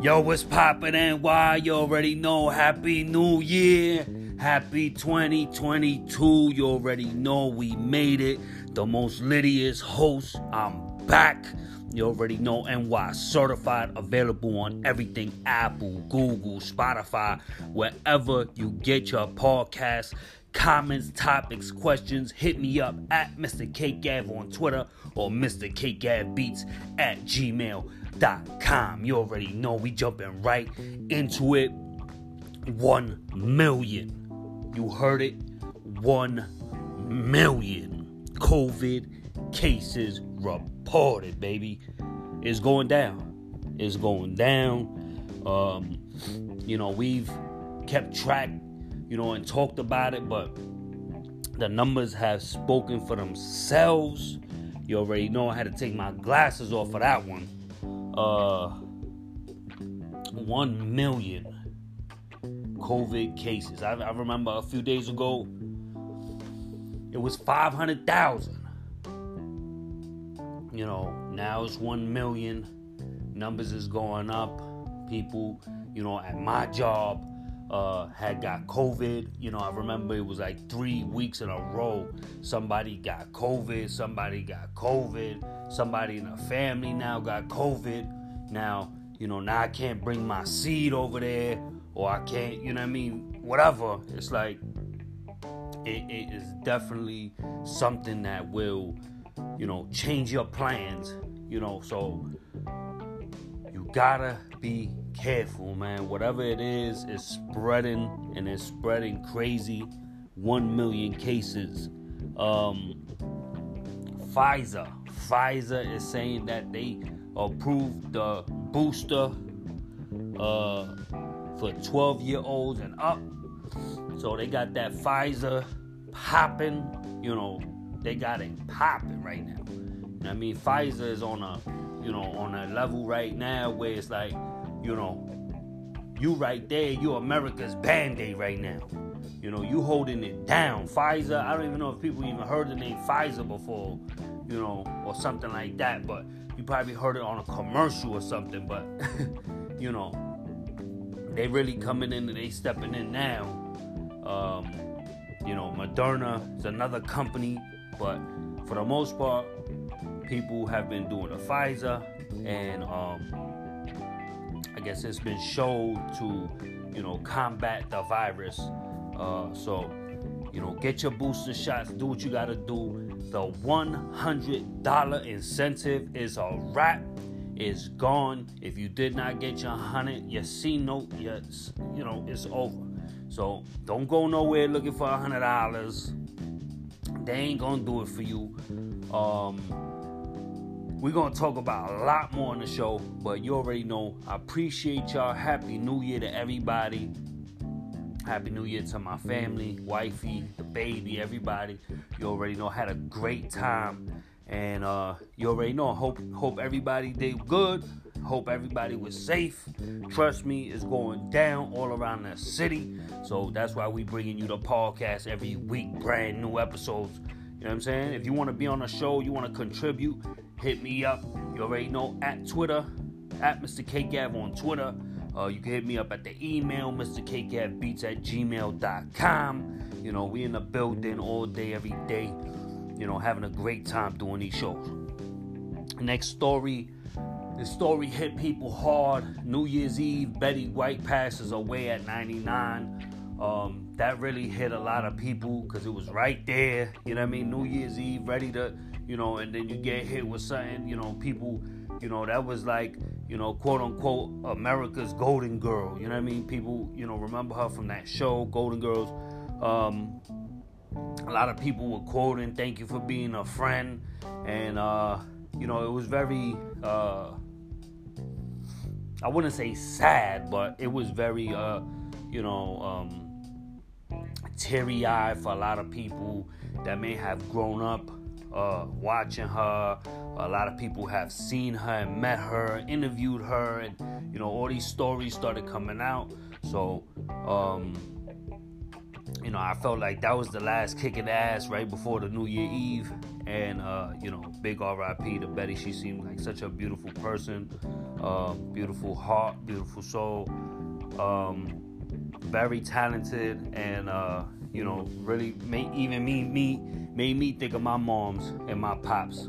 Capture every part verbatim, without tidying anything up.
Yo, what's poppin' and why? You already know. Happy New Year. Happy twenty twenty-two. You already know we made it. The most littiest host. I'm back. You already know. N Y certified. Available on everything. Apple, Google, Spotify. Wherever you get your podcast. Comments, topics, questions, hit me up at Mister K Gav on Twitter or Mister K Gav Beats at gmail dot com. You already know we jumping right into it. One million. You heard it. One million COVID cases reported, baby. It's going down. It's going down. Um, you know, we've kept track, you know, and talked about it, but the numbers have spoken for themselves. You already know I had to take my glasses off for that one. Uh, one million COVID cases. I, I remember a few days ago, it was five hundred thousand. You know, now it's one million. Numbers is going up. People, you know, at my job, Uh, had got COVID. You know, I remember it was like three weeks in a row. Somebody got COVID. Somebody got COVID. Somebody in the family now got COVID. Now, you know, now I can't bring my seed over there, or I can't, you know what I mean? Whatever. It's like, it, it is definitely something that will, you know, change your plans, you know, so you gotta be careful, man. Whatever it is, it's spreading, and it's spreading crazy. One million cases. Um, Pfizer. Pfizer is saying that they approved the booster uh, for twelve-year-olds and up. So they got that Pfizer popping. You know, they got it popping right now. I mean, Pfizer is on a, you know, on a level right now where it's like, you know, you right there, you America's Band-Aid right now. You know, you holding it down. Pfizer, I don't even know if people even heard the name Pfizer before, you know, or something like that. But you probably heard it on a commercial or something. But, you know, they really coming in and they stepping in now. Um, you know, Moderna is another company. But for the most part, people have been doing the Pfizer. And, um... I guess it's been shown to, you know, combat the virus. Uh, so, you know, get your booster shots. Do what you got to do. The one hundred dollars incentive is a wrap. It's gone. If you did not get your one hundred, your C note, your, you know, it's over. So don't go nowhere looking for one hundred dollars. They ain't going to do it for you. Um... We're going to talk about a lot more on the show, but you already know. I appreciate y'all. Happy New Year to everybody. Happy New Year to my family, wifey, the baby, everybody. You already know I had a great time. And uh, you already know. I hope, hope everybody did good. Hope everybody was safe. Trust me, it's going down all around the city. So that's why we bringing you the podcast every week. Brand new episodes. You know what I'm saying? If you want to be on the show, you want to contribute, hit me up. You already know, at Twitter, at Mister K Gav on Twitter. Uh, you can hit me up at the email, Mister K Gav Beats at gmail dot com. You know, we in the building all day, every day. You know, having a great time doing these shows. Next story. This story hit people hard. New Year's Eve, Betty White passes away at ninety-nine. Um, that really hit a lot of people because it was right there. You know what I mean? New Year's Eve, ready to, you know, and then you get hit with something, you know, people, you know, that was like, you know, quote unquote, America's Golden Girl. You know what I mean? People, you know, remember her from that show, Golden Girls. Um, a lot of people were quoting, "Thank you for being a friend." And, uh, you know, it was very, uh, I wouldn't say sad, but it was very, uh, you know, um, teary-eyed for a lot of people that may have grown up uh, watching her. A lot of people have seen her and met her, interviewed her, and, you know, all these stories started coming out. So, um, you know, I felt like that was the last kick in the ass right before the New Year Eve. And, uh, you know, big R I P to Betty. She seemed like such a beautiful person, uh, beautiful heart, beautiful soul, um, very talented, and, uh, you know, really made even me, me, made me think of my moms and my pops.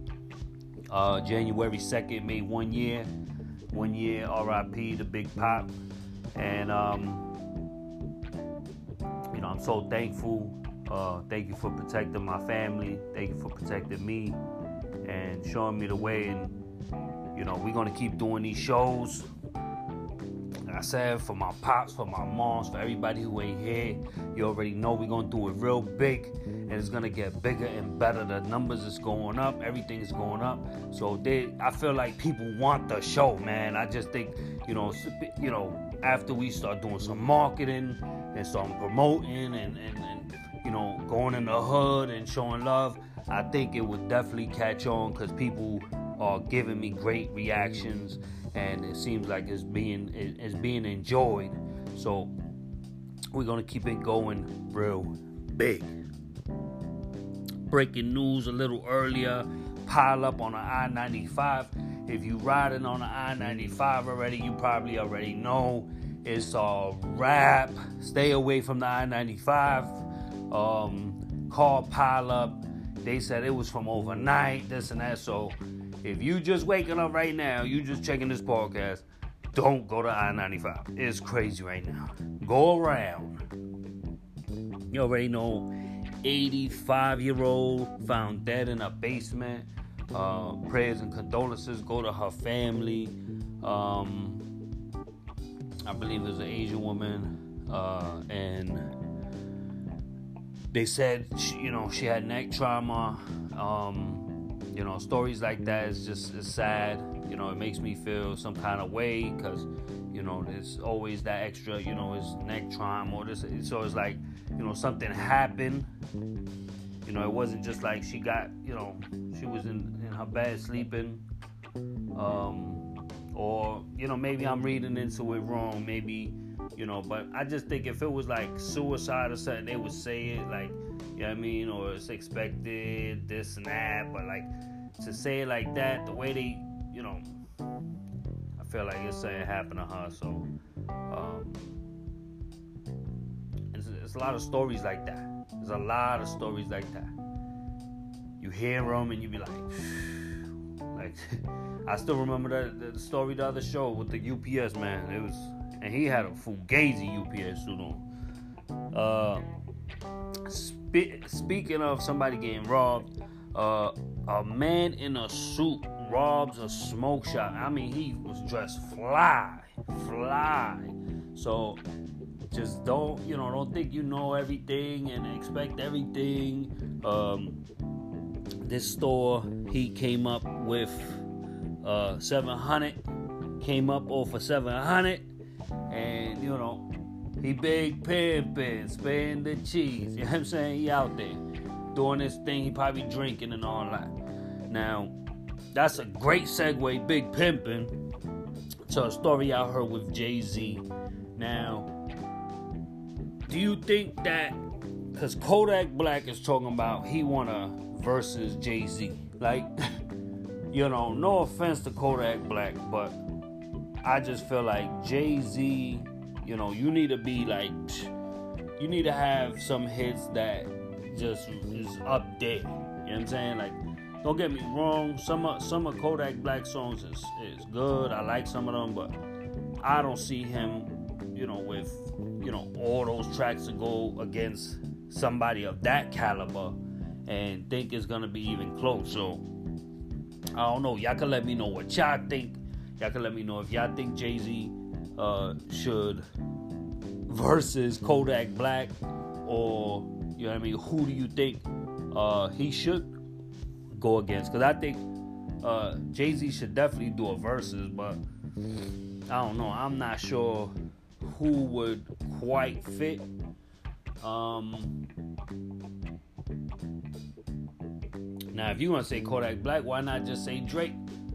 Uh, January second made one year, one year R I P to Big Pop. And, um, you know, I'm so thankful. Uh, thank you for protecting my family. Thank you for protecting me and showing me the way. And, you know, we're going to keep doing these shows. Like I said, for my pops, for my moms, for everybody who ain't here, you already know we're going to do it real big. And it's going to get bigger and better. The numbers is going up. Everything is going up. So they, I feel like people want the show, man. I just think, you know, you know, after we start doing some marketing and start promoting and, and, and you know, going in the hood and showing love, I think it would definitely catch on because people are giving me great reactions and it seems like it's being it's being enjoyed. So we're gonna keep it going real big. Breaking news a little earlier: pile up on the I ninety-five. If you riding on the I ninety-five already, you probably already know it's a wrap. Stay away from the I ninety-five. Um, car pile up. They said it was from overnight, this and that. So if you just waking up right now, you just checking this podcast, don't go to I ninety-five. It's crazy right now. Go around. You already know, eighty-five-year-old found dead in a basement. Uh, prayers and condolences go to her family. Um, I believe it was an Asian woman, uh, and they said, she, you know, she had neck trauma. Um, you know, stories like that is just it's sad. You know, it makes me feel some kind of way because, you know, there's always that extra, you know, it's neck trauma or this. So it's like, you know, something happened. You know, it wasn't just like she got, you know, she was in, in her bed sleeping. Um, or, you know, maybe I'm reading into it wrong. Maybe, you know, but I just think if it was like suicide or something, they would say it like, you know what I mean? Or it's expected, this and that. But like, to say it like that, the way they, you know, I feel like it's something happened to her. So, um, it's, it's a lot of stories like that. There's a lot of stories like that. You hear them and you be like, like, I still remember the, the story the other show with the U P S man. It was, and he had a Fugazi U P S suit on. Uh, spe- speaking of somebody getting robbed, uh, a man in a suit robs a smoke shop. I mean, he was dressed fly, fly. So just don't, you know, don't think you know everything and expect everything. Um, this store, he came up with uh, seven hundred, came up off of seven hundred, and, you know, he big pimpin', spitting the cheese. You know what I'm saying? He out there doing this thing. He probably drinking and all that. Now, that's a great segue, big pimpin', to a story I heard with Jay-Z. Now, do you think that, because Kodak Black is talking about he want to versus Jay-Z. Like, you know, no offense to Kodak Black, but I just feel like Jay-Z, you know, you need to be like, you need to have some hits that just is up there. You know what I'm saying? Like, don't get me wrong, some of, some of Kodak Black songs is, is good. I like some of them, but I don't see him, you know, with, you know, all those tracks to go against somebody of that caliber and think it's gonna be even close. So I don't know. Y'all can let me know what y'all think. Y'all can let me know if y'all think Jay-Z uh, should versus Kodak Black, or, you know what I mean, who do you think uh, he should go against? Because I think uh, Jay-Z should definitely do a versus, but I don't know. I'm not sure who would quite fit. Um, now, if you want to say Kodak Black, why not just say Drake?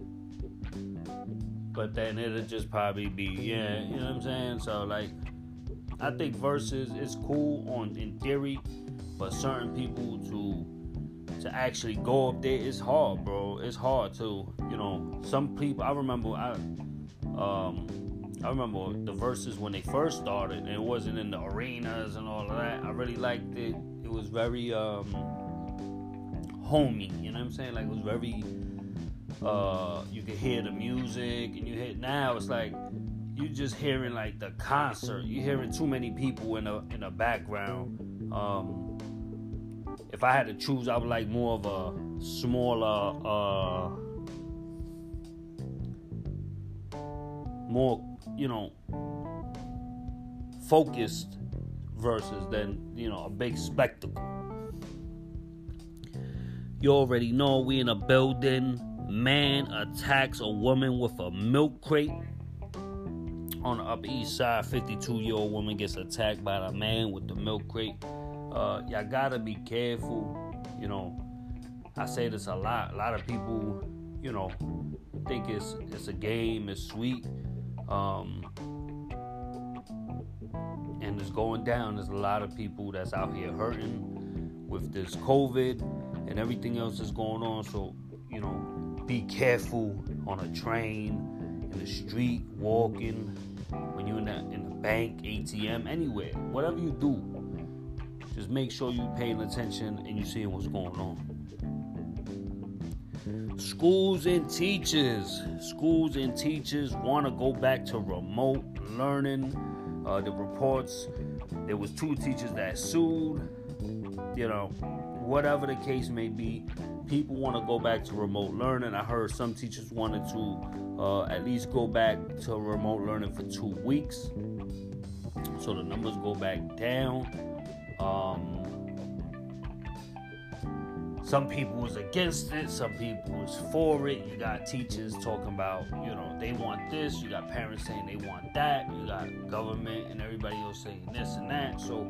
But then it'll just probably be, yeah, you know what I'm saying? So, like, I think versus is cool on in theory, but certain people to to actually go up there, it's hard, bro. It's hard to, you know, some people, I remember, I, um, I remember the verses when they first started, and it wasn't in the arenas and all of that. I really liked it. It was very, um, homey, you know what I'm saying? Like, it was very, uh, you could hear the music, and you hear, now it's like, you just hearing like the concert. You hearing too many people in the in the background. Um, if I had to choose, I would like more of a smaller, uh, more, you know, focused versus than, you know, a big spectacle. You already know we in a building. Man attacks a woman with a milk crate. On the Upper East Side, fifty-two-year-old woman gets attacked by the man with the milk crate. Uh, y'all gotta be careful. You know, I say this a lot. A lot of people, you know, think it's it's a game, it's sweet, um, and it's going down. There's a lot of people that's out here hurting with this COVID and everything else that's going on. So, you know, be careful on a train, in the street, walking. When you're in the, in the bank, A T M, anywhere, whatever you do, just make sure you're paying attention and you're seeing what's going on. Schools and teachers. Schools and teachers want to go back to remote learning. Uh, the reports, there was two teachers that sued. You know, whatever the case may be, people want to go back to remote learning. I heard some teachers wanted to Uh, at least go back to remote learning for two weeks, so the numbers go back down. Um, some people was against it, some people was for it. You got teachers talking about, you know, they want this. You got parents saying they want that. You got government and everybody else saying this and that. So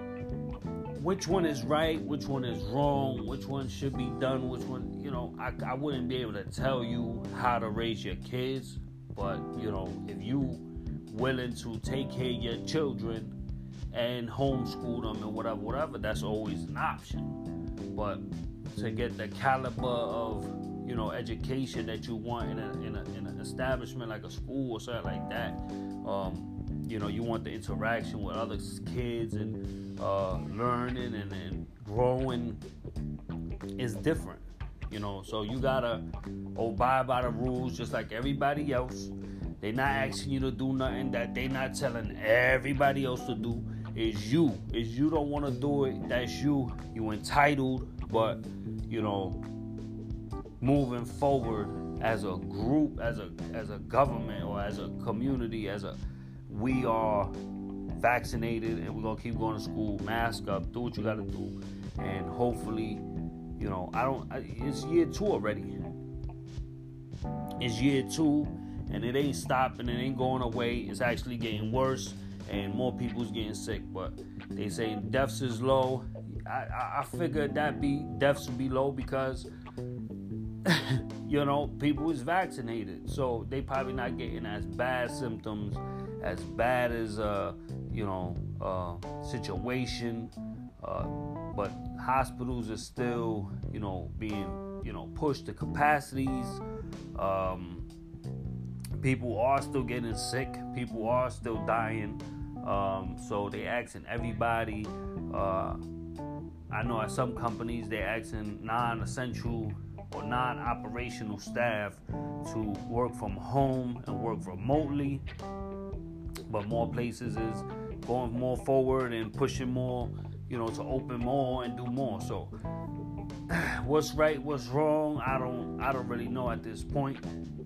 which one is right, which one is wrong, which one should be done, which one, you know, I, I wouldn't be able to tell you how to raise your kids, but, you know, if you willing to take care of your children and homeschool them and whatever, whatever, that's always an option. But to get the caliber of, you know, education that you want in, a, in, a, in an establishment like a school or something like that, um, you know, you want the interaction with other kids and uh, learning and, and growing is different, you know. So you gotta abide by the rules just like everybody else. They're not asking you to do nothing that they not telling everybody else to do. It's you. It's you don't want to do it. That's you. You entitled, but you know, moving forward as a group, as a as a government or as a community, as a we are vaccinated and we're gonna keep going to school, mask up, do what you gotta do, and hopefully, you know, I don't it's year two already. It's year two and it ain't stopping, it ain't going away, it's actually getting worse and more people's getting sick. But they say deaths is low. I, I, I figured that be deaths would be low because you know, people is vaccinated, so they probably not getting as bad symptoms, as bad as uh, you know, uh, situation. Uh, but hospitals are still, you know, being, you know, pushed to capacities. Um, people are still getting sick. People are still dying. Um, so they asking everybody. Uh, I know at some companies they asking non-essential or non-operational staff to work from home and work remotely. But more places is going more forward and pushing more, you know, to open more and do more. So what's right, what's wrong, I don't I don't really know at this point.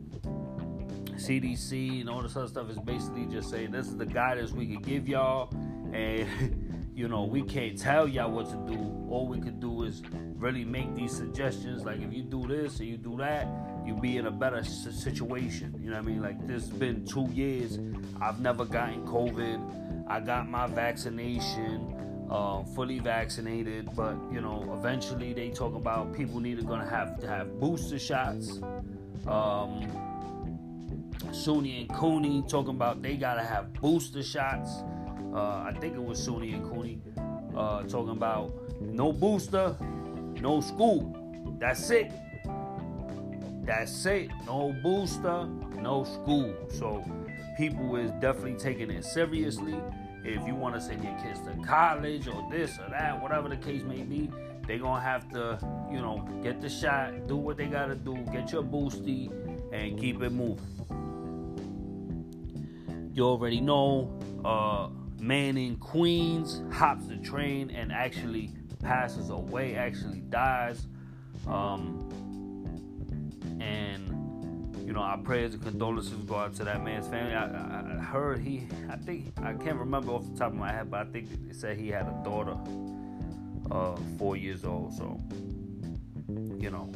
C D C and all this other stuff is basically just saying this is the guidance we can give y'all, and you know, we can't tell y'all what to do. All we could do is really make these suggestions, like if you do this and you do that, you'll be in a better situation. You know what I mean? Like, this has been two years. I've never gotten COVID. I got my vaccination, uh, fully vaccinated, but, you know, eventually they talk about people need to gonna have to have booster shots. Um, Suni and Cooney talking about they gotta have booster shots. Uh, I think it was Suni and Cooney uh, talking about no booster, no school. That's it. That's it. No booster, no school. So people is definitely taking it seriously. If you want to send your kids to college or this or that, whatever the case may be, they're going to have to, you know, get the shot, do what they got to do, get your boosty, and keep it moving. You already know, uh, man in Queens hops the train and actually passes away, actually dies. Um, and, you know, our prayers and condolences go out to that man's family. I, I, I heard he, I think, I can't remember off the top of my head, but I think it said he had a daughter, uh, four years old. So, you know,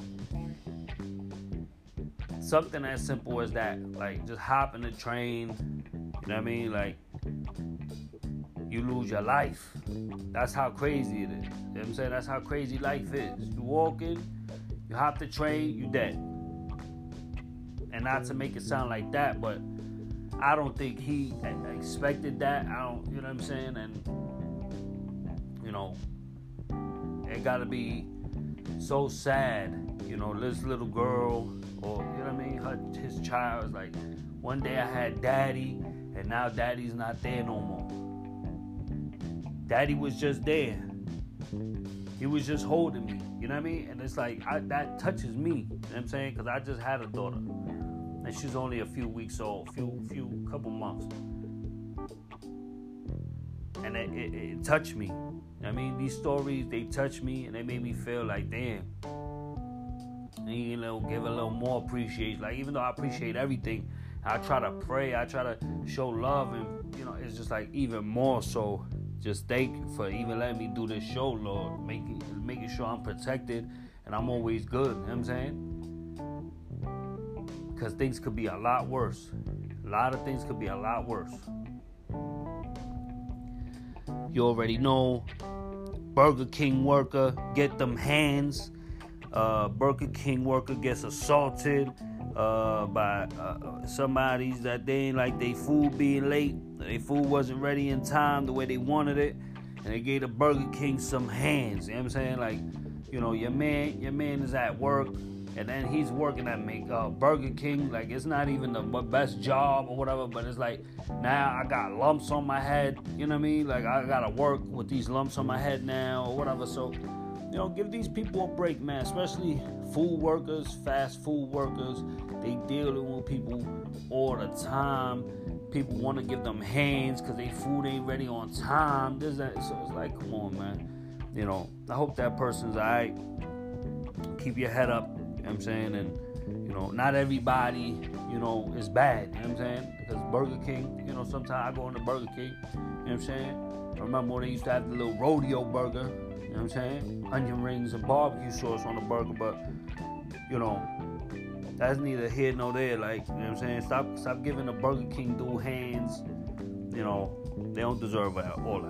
something as simple as that, like just hop in the train, you know what I mean? Like, you lose your life. That's how crazy it is. You know what I'm saying? That's how crazy life is. You walking, you hop the train, you dead. And not to make it sound like that, but I don't think he expected that. I don't, you know what I'm saying? And, you know, it gotta be so sad. You know, this little girl, or, you know what I mean? Her, his child is like, one day I had daddy, and now daddy's not there no more. Daddy was just there. He was just holding me. You know what I mean? And it's like, I, that touches me. You know what I'm saying? Because I just had a daughter. And she's only a few weeks old. Few, few, couple months. And it, it, it touched me. You know what I mean? These stories, they touch me. And they made me feel like, damn. And you know, give a little more appreciation. Like, even though I appreciate everything, I try to pray. I try to show love. And, you know, it's just like even more so. Just thank you for even letting me do this show, Lord. Making making sure I'm protected and I'm always good. You know what I'm saying? Because things could be a lot worse. A lot of things could be a lot worse. You already know. Burger King worker, get them hands. Uh, Burger King worker gets assaulted uh, by uh, somebody's that they ain't like they food being late. Their food wasn't ready in time the way they wanted it. And they gave the Burger King some hands. You know what I'm saying? Like, you know, your man, your man is at work. And then he's working at make, uh, Burger King. Like, it's not even the best job or whatever. But it's like, now I got lumps on my head. You know what I mean? Like, I got to work with these lumps on my head now or whatever. So, you know, give these people a break, man. Especially food workers, fast food workers. They dealing with people all the time. People want to give them hands because their food ain't ready on time. This, that. So it's like, come on, man. You know, I hope that person's all right. Keep your head up, you know what I'm saying? And, you know, not everybody, you know, is bad, you know what I'm saying? Because Burger King, you know, sometimes I go into Burger King, you know what I'm saying? I remember when they used to have the little rodeo burger, you know what I'm saying? Onion rings and barbecue sauce on the burger, but, you know, that's neither here nor there. Like, you know what I'm saying? Stop stop giving the Burger King dude hands. You know, they don't deserve all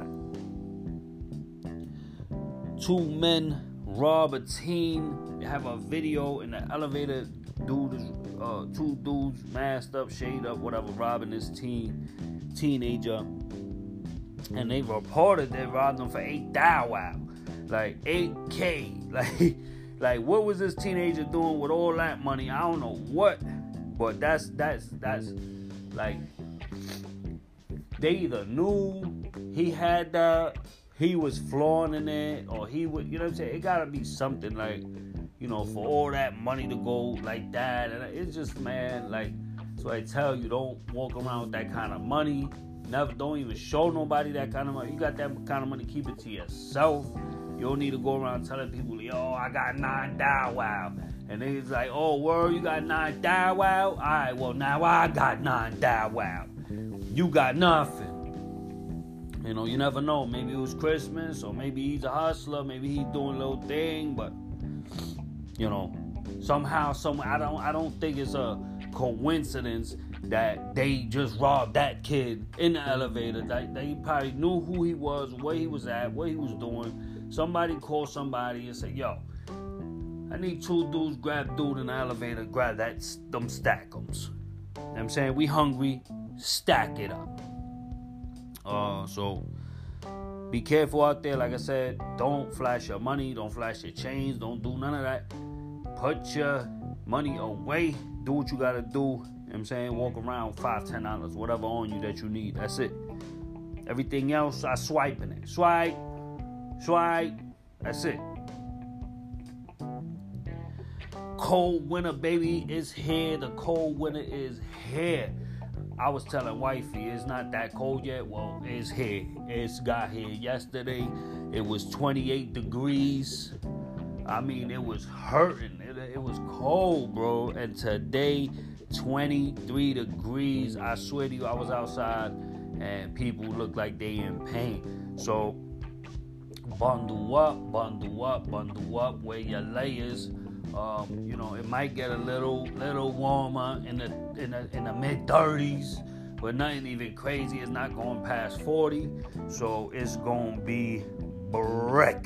that. Two men rob a teen. They have a video in the elevator. Dude is, uh, two dudes masked up, shade up, whatever, robbing this teen, teenager. And they reported they robbed them for eight thousand. Like, eight K. Like... Like, what was this teenager doing with all that money? I don't know what, but that's, that's, that's, like, they either knew he had that, he was flaunting it, or he would, you know what I'm saying? It gotta be something, like, you know, for all that money to go like that. And it's just, man, like, so I tell you, don't walk around with that kind of money. Never, don't even show nobody that kind of money. You got that kind of money, keep it to yourself. You don't need to go around telling people, yo, I got nine Dow Wow. And they was like, oh, word, you got nine Dow Wow? All right, well, now I got nine Dow Wow. You got nothing. You know, you never know. Maybe it was Christmas, or maybe he's a hustler. Maybe he's doing a little thing. But, you know, somehow, some I don't, I don't think it's a coincidence that they just robbed that kid in the elevator. That they probably knew who he was, where he was at, what he was doing. Somebody called somebody and said, yo, I need two dudes, grab dude in the elevator, grab that, them stackums. You know what I'm saying? We hungry, stack it up. Uh, so, be careful out there. Like I said, don't flash your money, don't flash your chains, don't do none of that. Put your money away, do what you gotta do. You know what I'm saying? Walk around five, ten dollars, whatever on you that you need. That's it. Everything else, I swiping it. Swipe, swipe. That's it. Cold winter, baby, is here. The cold winter is here. I was telling wifey, it's not that cold yet. Well, it's here. It's got here yesterday. It was twenty-eight degrees. I mean, it was hurting. It, it was cold, bro. And today, twenty-three degrees. I swear to you, I was outside and people look like they in pain. So, bundle up, bundle up, bundle up. Wear your layers. Um, you know, it might get a little, little warmer in the in the in the mid thirties, but nothing even crazy. It's not going past forty, so it's gonna be brick.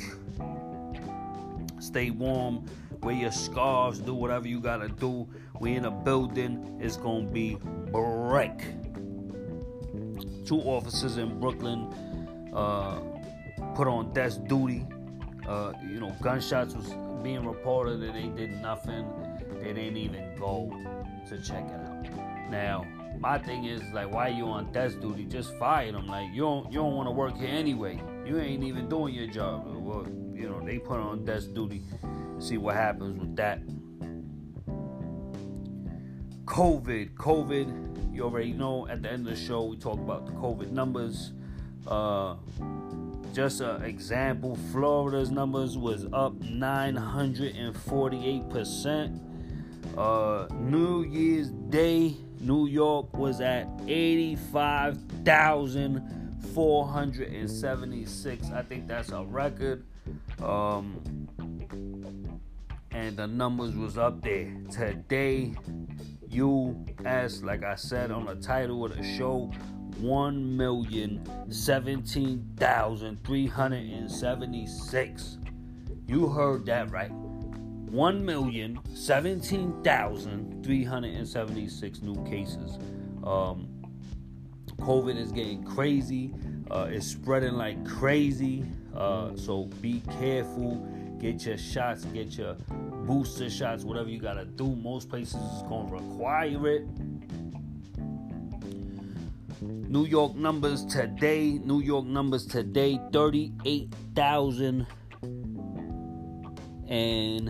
Stay warm. Wear your scarves. Do whatever you gotta do. We in a building. It's gonna be brick. Two officers in Brooklyn uh, put on desk duty. Uh, you know, gunshots was being reported and they did nothing. They didn't even go to check it out. Now, my thing is, like, why you on desk duty? Just fire them. Like, you don't you don't want to work here anyway. You ain't even doing your job. Well, you know, they put on desk duty. See what happens with that. COVID. COVID. You already know, at the end of the show, we talk about the COVID numbers. Uh... Just an example, Florida's numbers was up nine hundred forty-eight percent. Uh, New Year's Day, New York was at eighty-five thousand four hundred seventy-six. I think that's a record. Um, and the numbers was up there. Today, U S, like I said on the title of the show, one million seventeen thousand three hundred seventy-six. You heard that right. one million seventeen thousand three hundred seventy-six new cases. Um, COVID is getting crazy. Uh, it's spreading like crazy. Uh, so be careful. Get your shots. Get your booster shots. Whatever you gotta do. Most places is gonna require it. New York numbers today, New York numbers today, thirty-eight thousand and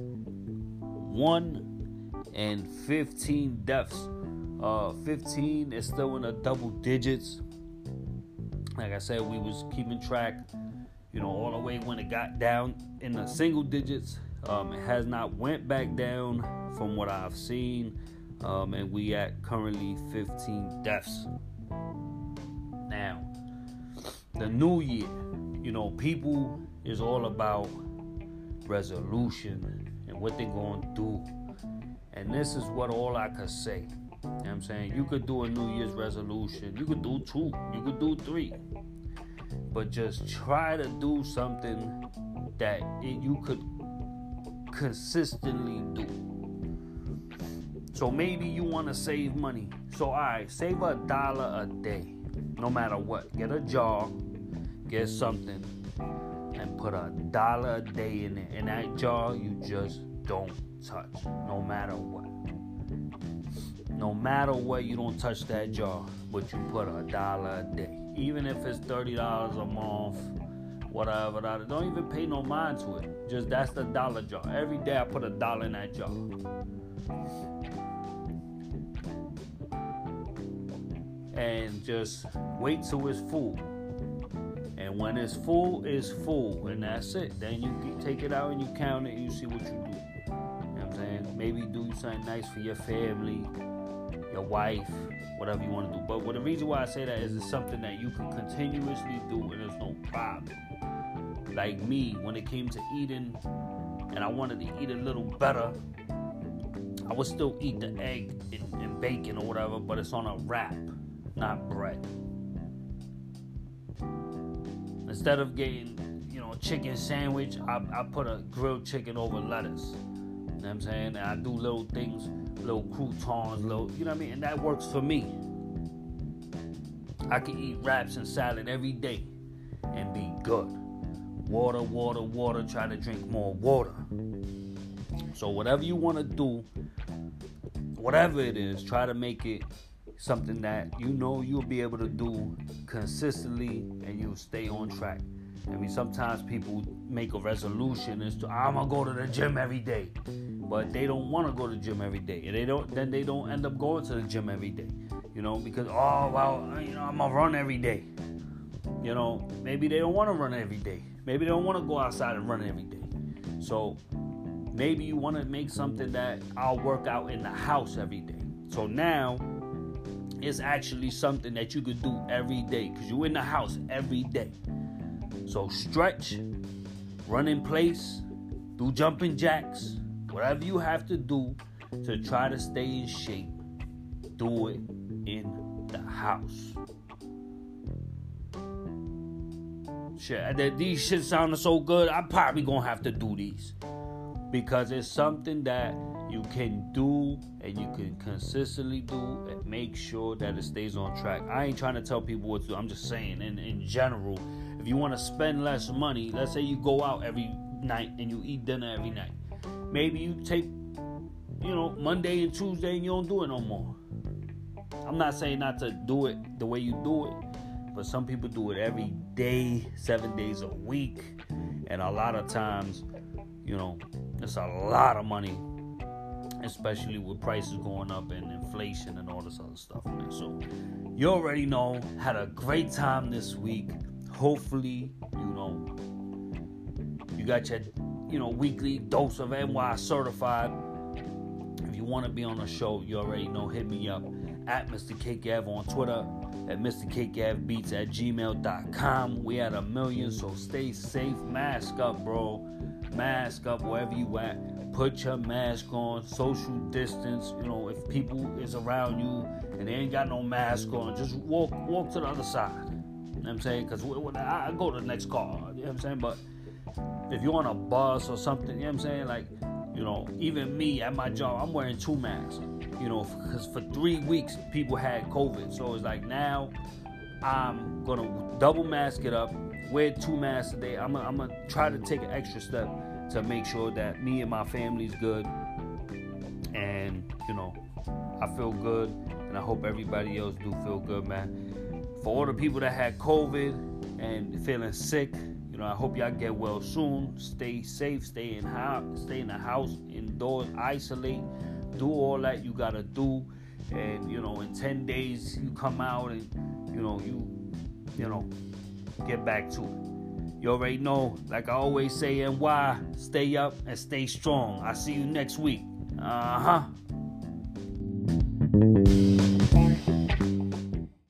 one and fifteen deaths. Uh, fifteen is still in the double digits. Like I said, we was keeping track, you know, all the way when it got down in the single digits. Um, it has not went back down from what I've seen. Um, and we at currently fifteen deaths. Now, the new year, you know, people is all about resolution and what they're going to do. And this is what all I could say. You know what I'm saying? You could do a New Year's resolution. You could do two. You could do three. But just try to do something that it, you could consistently do. So maybe you want to save money. So, all right, save a dollar a day. No matter what. Get a jar, get something, and put a dollar a day in it. In that jar, you just don't touch. No matter what. No matter what, you don't touch that jar. But you put a dollar a day. Even if it's thirty dollars a month, whatever. Don't even pay no mind to it. Just that's the dollar jar. Every day I put a dollar in that jar. And just wait till it's full. And when it's full, it's full. And that's it. Then you take it out and you count it and you see what you do. You know what I'm saying? Maybe do something nice for your family, your wife, whatever you want to do. But well, the reason why I say that is it's something that you can continuously do and there's no problem. Like me, when it came to eating and I wanted to eat a little better, I would still eat the egg and, and bacon or whatever, but it's on a wrap. Not bread. Instead of getting, you know, a chicken sandwich, I, I put a grilled chicken over lettuce. You know what I'm saying? And I do little things, little croutons, little, you know what I mean? And that works for me. I can eat wraps and salad every day and be good. Water, water, water. Try to drink more water. So whatever you want to do, whatever it is, try to make it something that you know you'll be able to do consistently and you'll stay on track. I mean, sometimes people make a resolution as to I'm gonna go to the gym every day, but they don't want to go to the gym every day, and they don't. Then they don't end up going to the gym every day, you know, because oh well, you know, I'm gonna run every day. You know, maybe they don't want to run every day. Maybe they don't want to go outside and run every day. So maybe you want to make something that I'll work out in the house every day. So now it's actually something that you could do every day because you're in the house every day. So stretch, run in place, do jumping jacks, whatever you have to do to try to stay in shape, do it in the house. Shit, these shit sounding so good, I'm probably gonna have to do these. Because it's something that you can do and you can consistently do and make sure that it stays on track. I ain't trying to tell people what to do. I'm just saying in, in general, if you want to spend less money, let's say you go out every night and you eat dinner every night. Maybe you take, you know, Monday and Tuesday and you don't do it no more. I'm not saying not to do it the way you do it, but some people do it every day, seven days a week. And a lot of times, you know, it's a lot of money, especially with prices going up and inflation and all this other stuff, man. So you already know, had a great time this week. Hopefully, you know, you got your, you know, weekly dose of N Y certified. If you want to be on the show, you already know, hit me up at Mister K Gav on Twitter, at Mister K Gav Beats at gmail dot com. We at a million, so stay safe. Mask up, bro. Mask up wherever you at. Put your mask on. Social distance. You know, if people is around you and they ain't got no mask on, just walk walk to the other side. You know what I'm saying? Because I, I go to the next car. You know what I'm saying? But if you're on a bus or something, you know what I'm saying? Like, you know, even me at my job, I'm wearing two masks. You know, because for three weeks, people had COVID. So it's like now I'm going to double mask it up, wear two masks a day. I'm going I'm to try to take an extra step to make sure that me and my family's good. And, you know, I feel good. And I hope everybody else do feel good, man. For all the people that had COVID and feeling sick, you know, I hope y'all get well soon. Stay safe. Stay in house. Stay in the house, indoors, isolate. Do all that you gotta do, and you know, in ten days you come out and you know you, you know, get back to it. You already know, like I always say, N Y, stay up and stay strong. I see you next week. Uh huh.